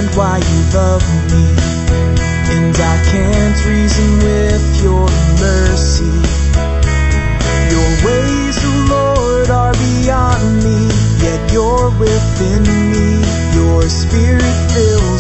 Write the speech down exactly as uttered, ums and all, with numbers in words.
understand why you love me, and I can't reason with your mercy. Your ways, O Lord, are beyond me, yet you're within me. Your spirit fills